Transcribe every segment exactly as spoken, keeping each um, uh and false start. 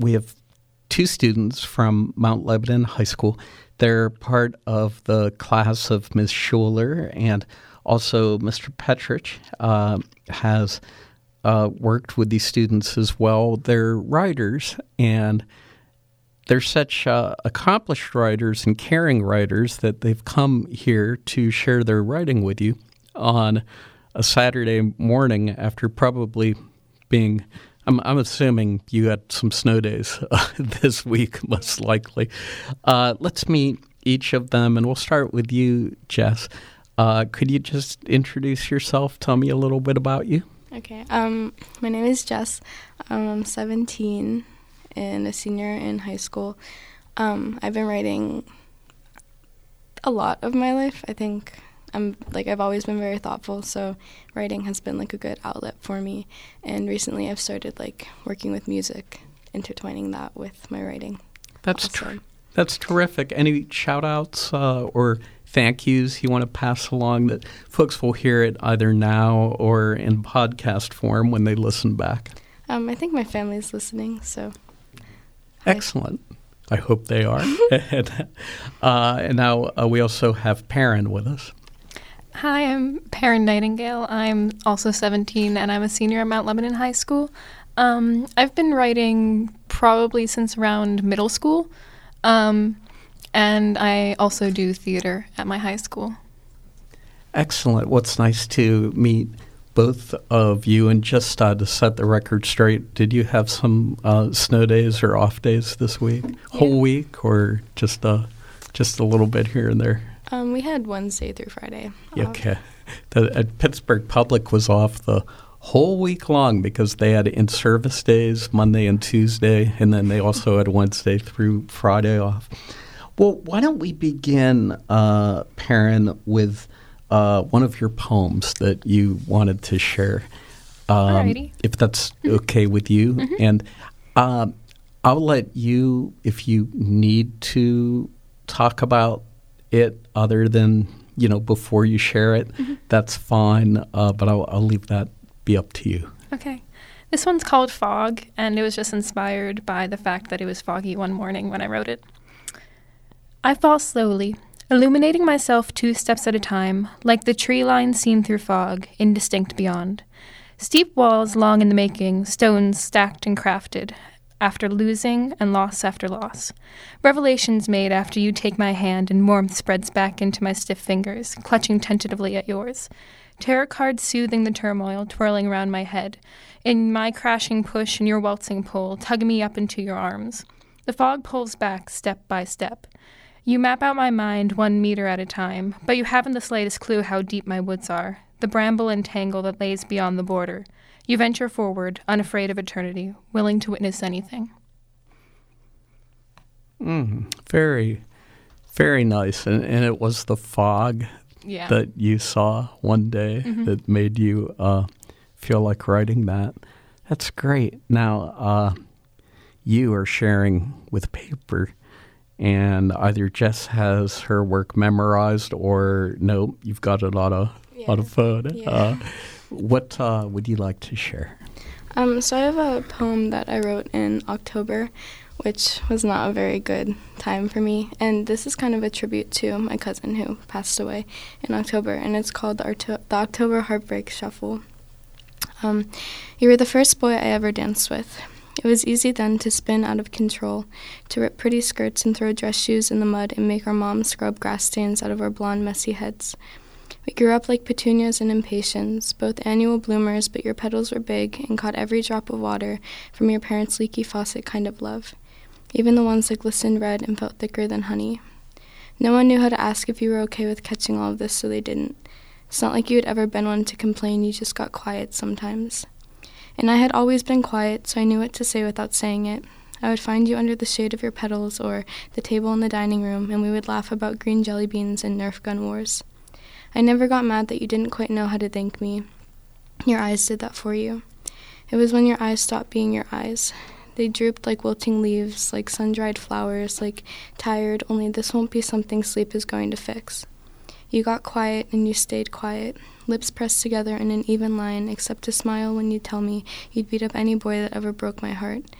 we have two students from Mount Lebanon High School. They're part of the class of Miz Schuler, and also Mister Petrich uh, has uh, worked with these students as well. They're writers, and they're such uh, accomplished writers and caring writers that they've come here to share their writing with you on a Saturday morning after probably being, I'm, I'm assuming you had some snow days uh, this week, most likely. Uh, let's meet each of them, and we'll start with you, Jess. Uh, could you just introduce yourself? Tell me a little bit about you. Okay. Um, my name is Jess. Um, I'm seventeen and a senior in high school. Um, I've been writing a lot of my life. I think I'm like I've always been very thoughtful, so writing has been like a good outlet for me. And recently, I've started like working with music, intertwining that with my writing. That's ter- that's terrific. Any shout outs uh, or thank yous you want to pass along that folks will hear it either now or in podcast form when they listen back? Um, I think my family's listening, so. Excellent. I hope they are. and, uh, and now uh, we also have Perrin with us. Hi, I'm Perrin Nightingale. I'm also seventeen, and I'm a senior at Mount Lebanon High School. Um, I've been writing probably since around middle school, um, and I also do theater at my high school. Excellent. What's nice to meet both of you, and just uh, to set the record straight, did you have some uh, snow days or off days this week? Yeah. Whole week, or just uh, just a little bit here and there? Um, we had Wednesday through Friday. Okay. The, uh, Pittsburgh Public was off the whole week long because they had in-service days, Monday and Tuesday, and then they also had Wednesday through Friday off. Well, why don't we begin, uh, Perrin, with Uh, one of your poems that you wanted to share, um, Alrighty. if that's okay with you. Mm-hmm. And uh, I'll let you, if you need to talk about it other than, you know, before you share it, mm-hmm. that's fine, uh, but I'll, I'll leave that be up to you. Okay. This one's called Fog, and it was just inspired by the fact that it was foggy one morning when I wrote it. I fall slowly, illuminating myself two steps at a time, like the tree line seen through fog, indistinct beyond. Steep walls long in the making, stones stacked and crafted, after losing and loss after loss. Revelations made after you take my hand and warmth spreads back into my stiff fingers, clutching tentatively at yours. Tarot cards soothing the turmoil twirling around my head. In my crashing push and your waltzing pull, tug me up into your arms. The fog pulls back step by step. You map out my mind one meter at a time, but you haven't the slightest clue how deep my woods are, the bramble and tangle that lays beyond the border. You venture forward, unafraid of eternity, willing to witness anything. Mm, very, very nice. And, and it was the fog yeah. that you saw one day mm-hmm. that made you uh, feel like writing that. That's great. Now, uh, you are sharing with paper. And either Jess has her work memorized, or no, you've got it on a yeah. on a phone. Yeah. Uh, what uh, would you like to share? Um, so I have a poem that I wrote in October, which was not a very good time for me. And this is kind of a tribute to my cousin who passed away in October, and it's called the, Arto- the October Heartbreak Shuffle. Um, you were the first boy I ever danced with. It was easy then to spin out of control, to rip pretty skirts and throw dress shoes in the mud and make our mom scrub grass stains out of our blonde, messy heads. We grew up like petunias and impatiens, both annual bloomers, but your petals were big and caught every drop of water from your parents' leaky faucet kind of love, even the ones that glistened red and felt thicker than honey. No one knew how to ask if you were okay with catching all of this, so they didn't. It's not like you had ever been one to complain, you just got quiet sometimes. And I had always been quiet, so I knew what to say without saying it. I would find you under the shade of your petals or the table in the dining room, and we would laugh about green jelly beans and Nerf gun wars. I never got mad that you didn't quite know how to thank me. Your eyes did that for you. It was when your eyes stopped being your eyes. They drooped like wilting leaves, like sun-dried flowers, like tired, only this won't be something sleep is going to fix. You got quiet and you stayed quiet, lips pressed together in an even line, except to smile when you tell me you'd beat up any boy that ever broke my heart.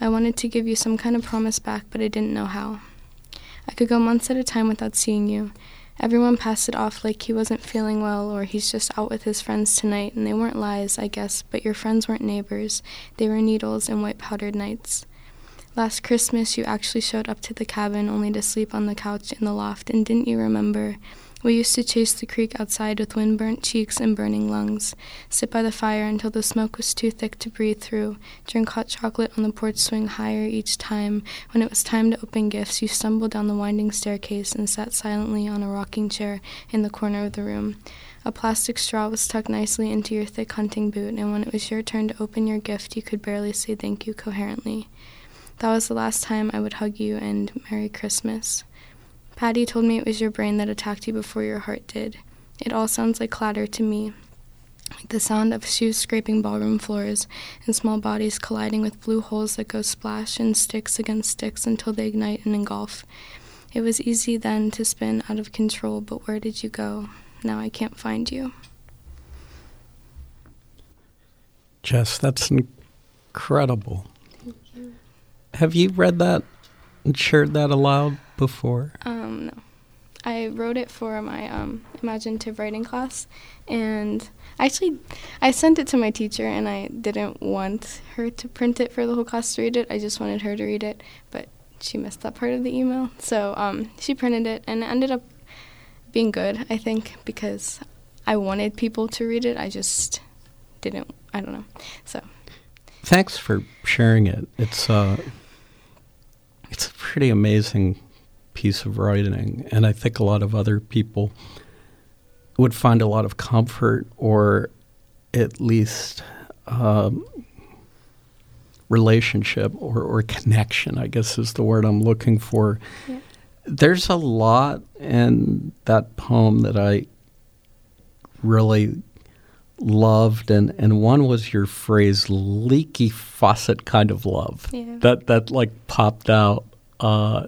I wanted to give you some kind of promise back, but I didn't know how. I could go months at a time without seeing you. Everyone passed it off like he wasn't feeling well or he's just out with his friends tonight, and they weren't lies, I guess, but your friends weren't neighbors. They were needles and white-powdered nights. Last Christmas, you actually showed up to the cabin only to sleep on the couch in the loft, and didn't you remember? We used to chase the creek outside with wind-burnt cheeks and burning lungs, sit by the fire until the smoke was too thick to breathe through, drink hot chocolate on the porch swing higher each time. When it was time to open gifts, you stumbled down the winding staircase and sat silently on a rocking chair in the corner of the room. A plastic straw was tucked nicely into your thick hunting boot, and when it was your turn to open your gift, you could barely say thank you coherently. That was the last time I would hug you, and Merry Christmas. Patty told me it was your brain that attacked you before your heart did. It all sounds like clatter to me, like the sound of shoes scraping ballroom floors and small bodies colliding with blue holes that go splash and sticks against sticks until they ignite and engulf. It was easy then to spin out of control, but where did you go? Now I can't find you. Jess, that's incredible. Thank you. Have you read that and shared that aloud before? Um, no. I wrote it for my um, imaginative writing class, and actually I sent it to my teacher, and I didn't want her to print it for the whole class to read it. I just wanted her to read it, but she missed that part of the email. So um, she printed it, and it ended up being good, I think, because I wanted people to read it. I just didn't, I don't know. So thanks for sharing it. It's uh, it's a pretty amazing piece of writing, and I think a lot of other people would find a lot of comfort, or at least um, relationship or, or connection, I guess is the word I'm looking for. Yeah. There's a lot in that poem that I really loved, and, and one was your phrase, leaky faucet kind of love. Yeah. That, that like popped out. Uh,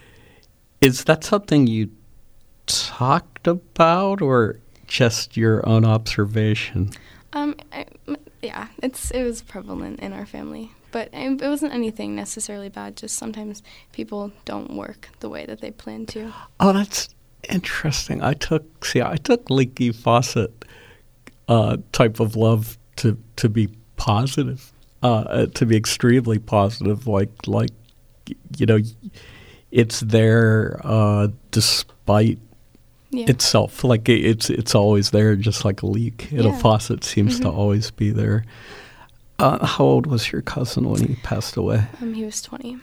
is that something you talked about, or just your own observation? Um, I, yeah, it's it was prevalent in our family, but it wasn't anything necessarily bad. Just sometimes people don't work the way that they plan to. Oh, that's interesting. I took see, I took leaky faucet uh, type of love to to be positive, uh, to be extremely positive. Like like you know, it's there uh, despite. Yeah. Itself, like it, it's it's always there, just like a leak in yeah. a faucet seems mm-hmm. to always be there. Uh, how old was your cousin when he passed away? Um, he was twenty.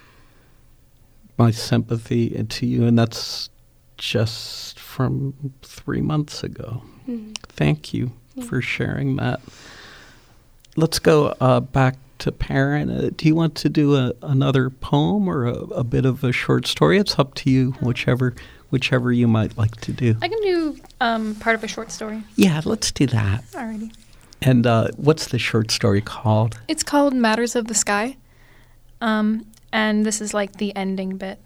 My sympathy to you, and that's just from three months ago. Mm-hmm. Thank you yeah. for sharing that. Let's go uh, back to Perrin. Uh, do you want to do a, another poem or a, a bit of a short story? It's up to you, whichever. Whichever you might like to do. I can do um, part of a short story. Yeah, let's do that. Alrighty. And uh, what's the short story called? It's called Matters of the Sky. Um, and this is like the ending bit.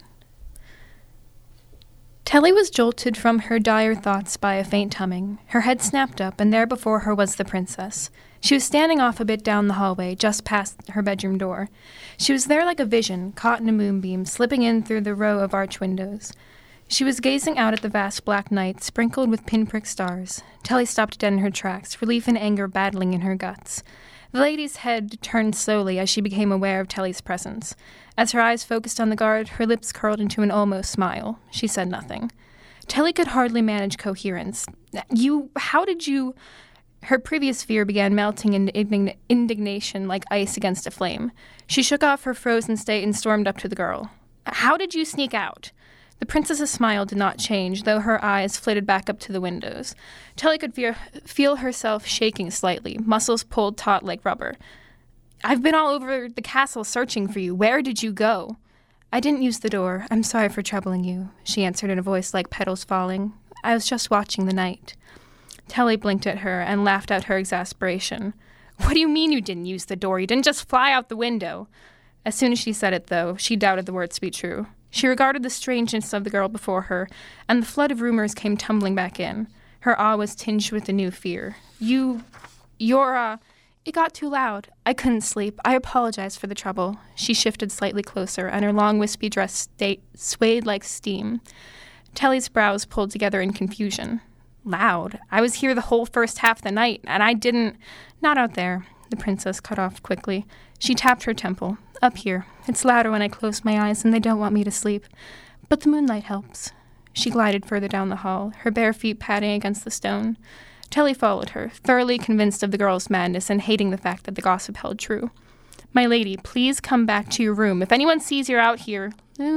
Telly was jolted from her dire thoughts by a faint humming. Her head snapped up, and there before her was the princess. She was standing off a bit down the hallway, just past her bedroom door. She was there like a vision, caught in a moonbeam, slipping in through the row of arch windows. She was gazing out at the vast black night, sprinkled with pinprick stars. Telly stopped dead in her tracks, relief and anger battling in her guts. The lady's head turned slowly as she became aware of Telly's presence. As her eyes focused on the guard, her lips curled into an almost smile. She said nothing. Telly could hardly manage coherence. You, how did you... Her previous fear began melting into indign- indignation like ice against a flame. She shook off her frozen state and stormed up to the girl. How did you sneak out? The princess's smile did not change, though her eyes flitted back up to the windows. Telly could feel, feel herself shaking slightly, muscles pulled taut like rubber. I've been all over the castle searching for you. Where did you go? I didn't use the door. I'm sorry for troubling you, she answered in a voice like petals falling. I was just watching the night. Telly blinked at her and laughed out her exasperation. What do you mean you didn't use the door? You didn't just fly out the window. As soon as she said it, though, she doubted the words to be true. She regarded the strangeness of the girl before her, and the flood of rumors came tumbling back in. Her awe was tinged with a new fear. You, you're, uh, It got too loud. I couldn't sleep. I apologized for the trouble. She shifted slightly closer, and her long, wispy dress sta- swayed like steam. Telly's brows pulled together in confusion. Loud? I was here the whole first half of the night, and I didn't... Not out there, the princess cut off quickly. She tapped her temple. Up here. It's louder when I close my eyes, and they don't want me to sleep. But the moonlight helps. She glided further down the hall, her bare feet padding against the stone. Telly followed her, thoroughly convinced of the girl's madness and hating the fact that the gossip held true. My lady, please come back to your room. If anyone sees you're out here...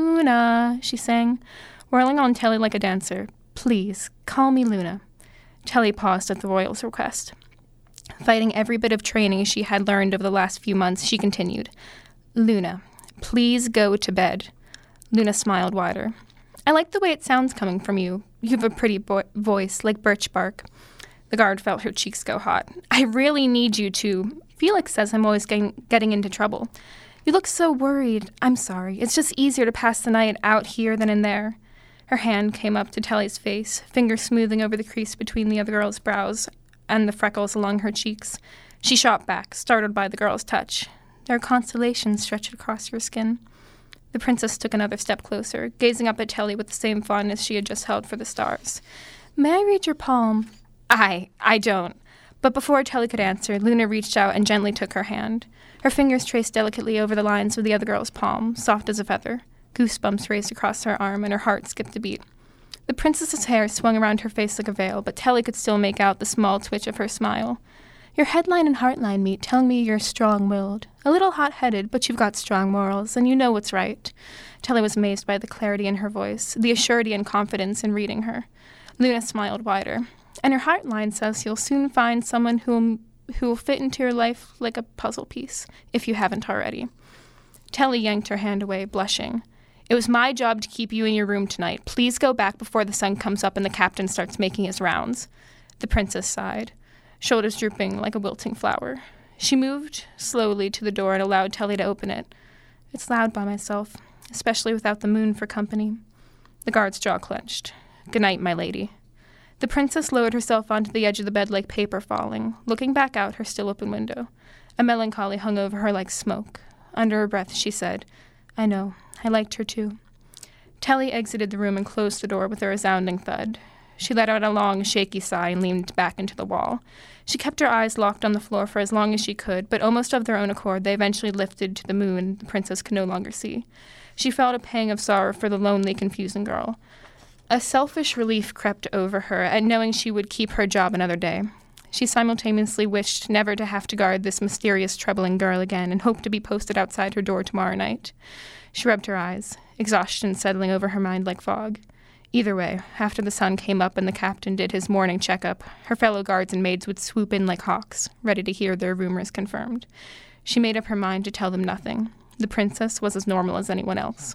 Luna, she sang, whirling on Telly like a dancer. Please, call me Luna. Telly paused at the royal's request. Fighting every bit of training she had learned over the last few months, she continued. Luna, please go to bed. Luna smiled wider. I like the way it sounds coming from you. You have a pretty bo- voice, like birch bark. The guard felt her cheeks go hot. I really need you to. Felix says I'm always getting, getting into trouble. You look so worried. I'm sorry. It's just easier to pass the night out here than in there. Her hand came up to Telly's face, fingers smoothing over the crease between the other girl's brows and the freckles along her cheeks. She shot back, startled by the girl's touch. There are constellations stretched across your skin. The princess took another step closer, gazing up at Telly with the same fondness she had just held for the stars. May I read your palm? I, I don't. But before Telly could answer, Luna reached out and gently took her hand. Her fingers traced delicately over the lines of the other girl's palm, soft as a feather. Goosebumps raced across her arm, and her heart skipped a beat. The princess's hair swung around her face like a veil, but Telly could still make out the small twitch of her smile. Your headline and heartline meet, telling me you're strong-willed. A little hot-headed, but you've got strong morals, and you know what's right. Telly was amazed by the clarity in her voice, the assurity and confidence in reading her. Luna smiled wider. And her heartline says you'll soon find someone who'll, who will fit into your life like a puzzle piece, if you haven't already. Telly yanked her hand away, blushing. It was my job to keep you in your room tonight. Please go back before the sun comes up and the captain starts making his rounds. The princess sighed, shoulders drooping like a wilting flower. She moved slowly to the door and allowed Telly to open it. It's loud by myself, especially without the moon for company. The guard's jaw clenched. Good night, my lady. The princess lowered herself onto the edge of the bed like paper falling, looking back out her still-open window. A melancholy hung over her like smoke. Under her breath, she said, I know. I liked her, too. Telly exited the room and closed the door with a resounding thud. She let out a long, shaky sigh and leaned back into the wall. She kept her eyes locked on the floor for as long as she could, but almost of their own accord, they eventually lifted to the moon the princess could no longer see. She felt a pang of sorrow for the lonely, confusing girl. A selfish relief crept over her at knowing she would keep her job another day. She simultaneously wished never to have to guard this mysterious, troubling girl again and hoped to be posted outside her door tomorrow night. She rubbed her eyes, exhaustion settling over her mind like fog. Either way, after the sun came up and the captain did his morning checkup, her fellow guards and maids would swoop in like hawks, ready to hear their rumors confirmed. She made up her mind to tell them nothing. The princess was as normal as anyone else.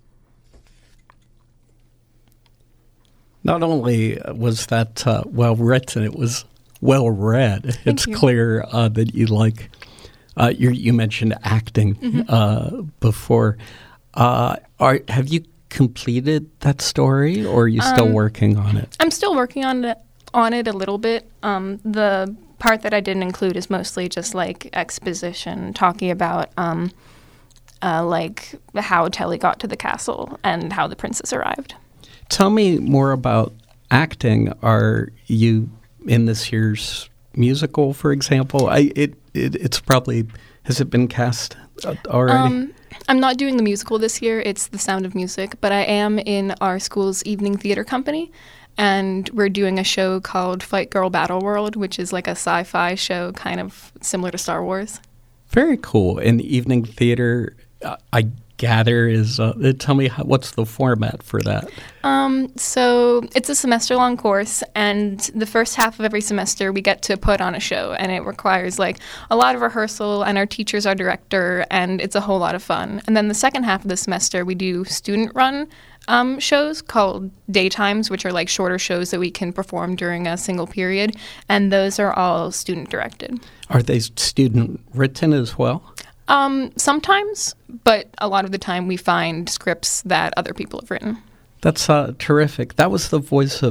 Not only was that uh, well written, it was well read. Thank it's you. clear uh, that you like. Uh, you, you mentioned acting Mm-hmm. uh, before. Uh, are have you completed that story, or are you still Um, working on it? I'm still working on it, on it a little bit. Um, the part that I didn't include is mostly just like exposition, talking about um, uh, like how Telly got to the castle and how the princess arrived. Tell me more about acting. Are you in this year's musical, for example? I it, it it's probably has it been cast already? Um, I'm not doing the musical this year. It's The Sound of Music, but I am in our school's evening theater company, and we're doing a show called Fight Girl Battle World, which is like a sci-fi show kind of similar to Star Wars. Very cool. And evening theater, uh, I gather, is uh, tell me how, what's the format for that? Um, so it's a semester-long course, and the first half of every semester we get to put on a show, and it requires like a lot of rehearsal, and our teacher's our director, and it's a whole lot of fun. And then the second half of the semester we do student-run um, shows called daytimes, which are like shorter shows that we can perform during a single period, and those are all student-directed. Are they student-written as well? Um, sometimes, but a lot of the time we find scripts that other people have written. That's uh, terrific. That was the voice of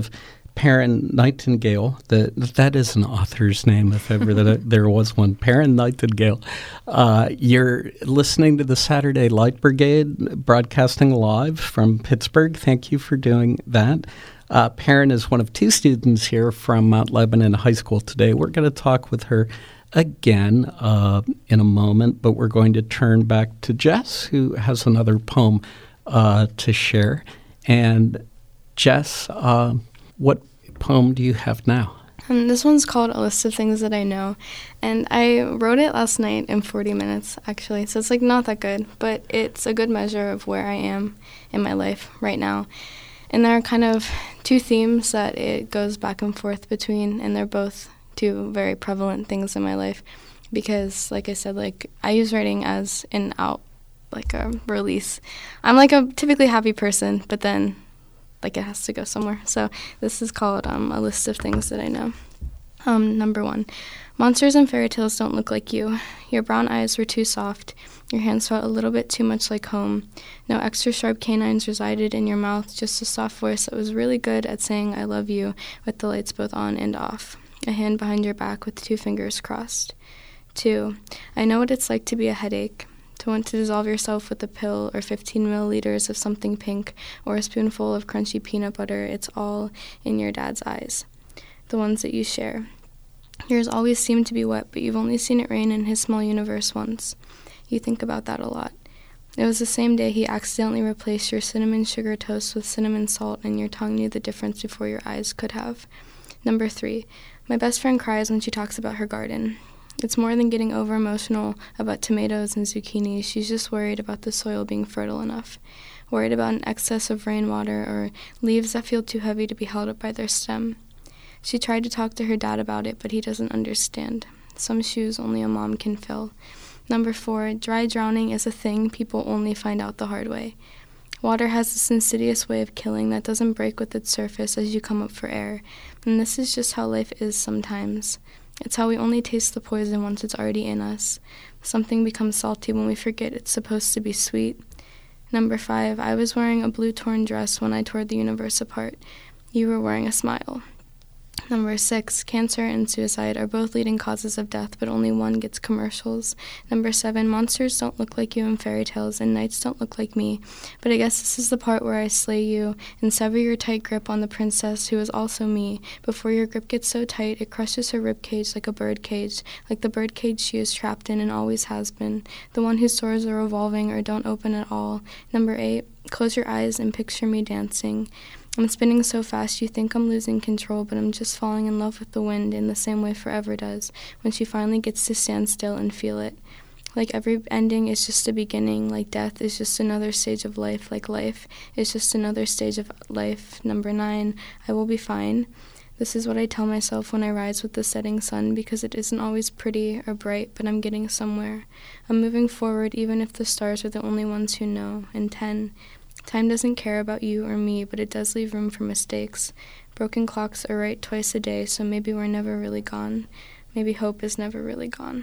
Perrin Nightingale, the, that is an author's name if ever that there was one, Perrin Nightingale. Uh, you're listening to the Saturday Light Brigade, broadcasting live from Pittsburgh. Thank you for doing that. Uh, Perrin is one of two students here from Mount Lebanon High School today. We're going to talk with her again uh, in a moment, but we're going to turn back to Jess, who has another poem uh, to share. And Jess, uh, what poem do you have now? Um, this one's called A List of Things That I Know, and I wrote it last night in forty minutes, actually, so it's like not that good, but it's a good measure of where I am in my life right now. And there are kind of two themes that it goes back and forth between, and they're both two very prevalent things in my life because, like I said, like I use writing as an out, like a release. I'm like a typically happy person, but then like it has to go somewhere. So this is called um, A List of Things That I Know. Um, number one, monsters and fairy tales don't look like you. Your brown eyes were too soft. Your hands felt a little bit too much like home. No extra sharp canines resided in your mouth, just a soft voice that was really good at saying I love you with the lights both on and off. A hand behind your back with two fingers crossed. Two, I know what it's like to be a headache, to want to dissolve yourself with a pill or fifteen milliliters of something pink or a spoonful of crunchy peanut butter. It's all in your dad's eyes, the ones that you share. Yours always seem to be wet, but you've only seen it rain in his small universe once. You think about that a lot. It was the same day he accidentally replaced your cinnamon sugar toast with cinnamon salt, and your tongue knew the difference before your eyes could have. Number three, my best friend cries when she talks about her garden. It's more than getting over emotional about tomatoes and zucchini. She's just worried about the soil being fertile enough, worried about an excess of rainwater or leaves that feel too heavy to be held up by their stem. She tried to talk to her dad about it, but he doesn't understand. Some shoes only a mom can fill. Number four, dry drowning is a thing people only find out the hard way. Water has this insidious way of killing that doesn't break with its surface as you come up for air, and this is just how life is sometimes. It's how we only taste the poison once it's already in us. Something becomes salty when we forget it's supposed to be sweet. Number five, I was wearing a blue torn dress when I tore the universe apart. You were wearing a smile. Number six, cancer and suicide are both leading causes of death, but only one gets commercials. Number seven, monsters don't look like you in fairy tales, and knights don't look like me. But I guess this is the part where I slay you and sever your tight grip on the princess, who is also me. Before your grip gets so tight, it crushes her ribcage like a bird cage, like the bird cage she is trapped in and always has been, the one whose doors are revolving or don't open at all. Number eight, close your eyes and picture me dancing. I'm spinning so fast you think I'm losing control, but I'm just falling in love with the wind in the same way forever does, when she finally gets to stand still and feel it. Like every ending is just a beginning, like death is just another stage of life, like life is just another stage of life. Number nine, I will be fine. This is what I tell myself when I rise with the setting sun, because it isn't always pretty or bright, but I'm getting somewhere. I'm moving forward even if the stars are the only ones who know. And ten, time doesn't care about you or me, but it does leave room for mistakes. Broken clocks are right twice a day, so maybe we're never really gone. Maybe hope is never really gone.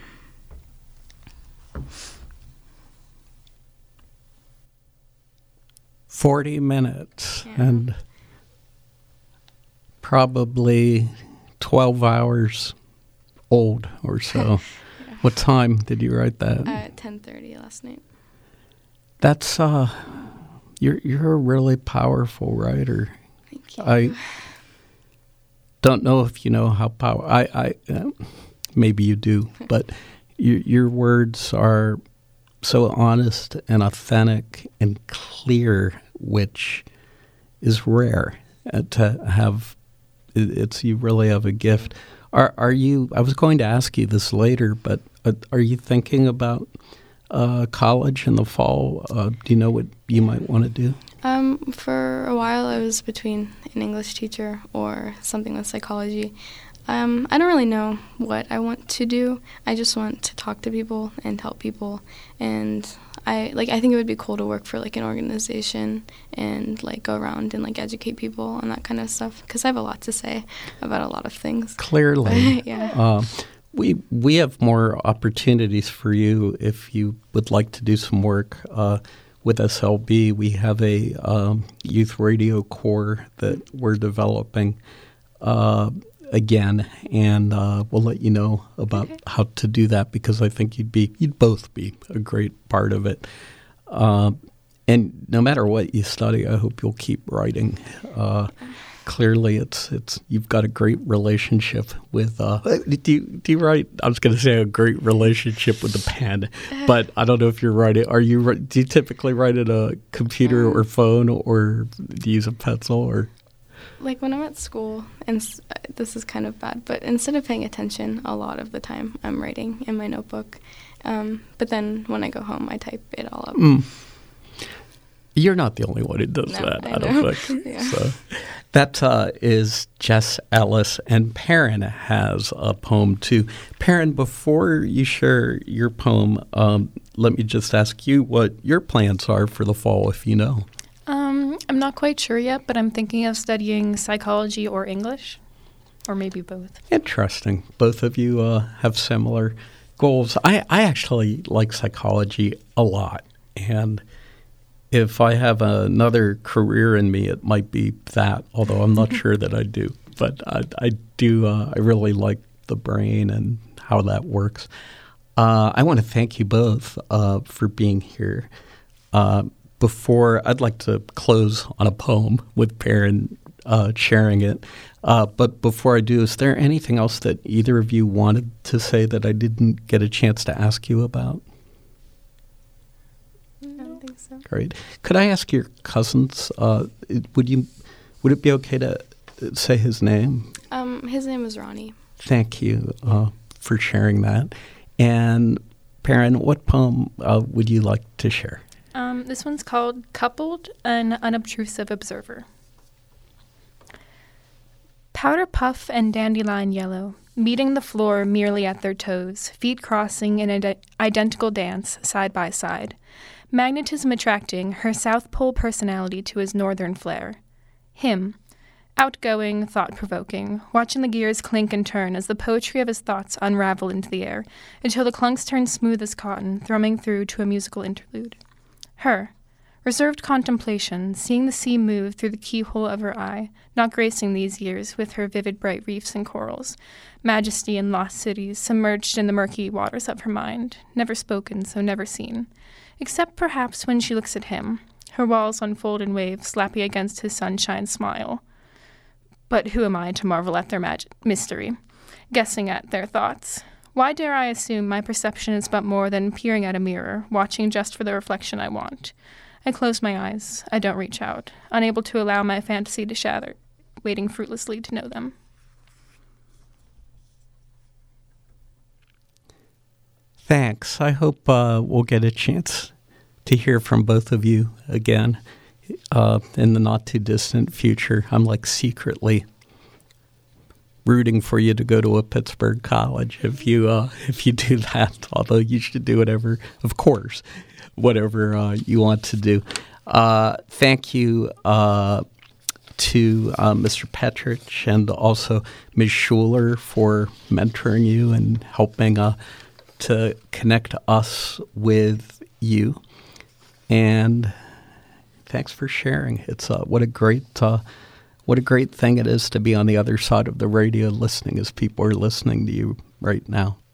Forty minutes Yeah. and probably twelve hours old or so. Yeah. What time did you write that? At ten thirty last night. That's uh You're you're a really powerful writer. Thank you. I don't know if you know how power. I, I uh, maybe you do, but your your words are so honest and authentic and clear, which is rare uh, to have. It, it's you really have a gift. Are are you? I was going to ask you this later, but uh, are you thinking about Uh, college in the fall? Uh, do you know what you might want to do? Um, for a while, I was between an English teacher or something with psychology. Um, I don't really know what I want to do. I just want to talk to people and help people. And I like. I think it would be cool to work for like an organization and like go around and like educate people and that kind of stuff. Because I have a lot to say about a lot of things. Clearly, yeah. Uh, We we have more opportunities for you if you would like to do some work uh, with S L B. We have a um, youth radio corps that we're developing uh, again, and uh, we'll let you know about okay. how to do that, because I think you'd be you'd both be a great part of it. Uh, and no matter what you study, I hope you'll keep writing. Uh, clearly, it's it's you've got a great relationship with. Uh, do you do you write? I was going to say a great relationship with the pen, but I don't know if you're writing. Are you? Do you typically write at a computer or phone, or do you use a pencil or? Like when I'm at school, and this is kind of bad, but instead of paying attention a lot of the time, I'm writing in my notebook. Um, but then when I go home, I type it all up. Mm. You're not the only one who does no, that, I, I don't think. yeah. So, that uh, is Jess Ellis, and Perrin has a poem too. Perrin, before you share your poem, um, let me just ask you what your plans are for the fall, if you know. Um, I'm not quite sure yet, but I'm thinking of studying psychology or English, or maybe both. Interesting. Both of you uh, have similar goals. I, I actually like psychology a lot, and if I have another career in me, it might be that, although I'm not sure that I do. But I, I do, uh, I really like the brain and how that works. Uh, I want to thank you both uh, for being here. Uh, Before, I'd like to close on a poem with Perrin uh, sharing it. Uh, but before I do, is there anything else that either of you wanted to say that I didn't get a chance to ask you about? I don't think so. Great. Could I ask your cousins, uh, would you, would it be okay to say his name? Um, his name is Ronnie. Thank you uh, for sharing that. And Perrin, what poem uh, would you like to share? Um, this one's called Coupled, an Unobtrusive Observer. Powder puff and dandelion yellow, meeting the floor merely at their toes, feet crossing in an ide- identical dance, side by side. Magnetism attracting her South Pole personality to his northern flair. Him, outgoing, thought-provoking, watching the gears clink and turn as the poetry of his thoughts unravel into the air, until the clunks turn smooth as cotton, thrumming through to a musical interlude. Her, reserved contemplation, seeing the sea move through the keyhole of her eye, not gracing these years with her vivid bright reefs and corals, majesty and lost cities submerged in the murky waters of her mind, never spoken, so never seen, except perhaps when she looks at him, her walls unfold in waves lapping against his sunshine smile. But who am I to marvel at their magic mystery, guessing at their thoughts? Why dare I assume my perception is but more than peering at a mirror, watching just for the reflection I want? I close my eyes. I don't reach out, unable to allow my fantasy to shatter, waiting fruitlessly to know them. Thanks. I hope uh, we'll get a chance to hear from both of you again uh, in the not-too-distant future. I'm like secretly rooting for you to go to a Pittsburgh college if you uh, if you do that. Although you should do whatever, of course, whatever uh, you want to do. Uh, thank you uh, to uh, Mister Petrich and also Miz Schuler for mentoring you and helping uh, to connect us with you. And thanks for sharing. It's uh, what a great. Uh, What a great thing it is to be on the other side of the radio listening as people are listening to you right now.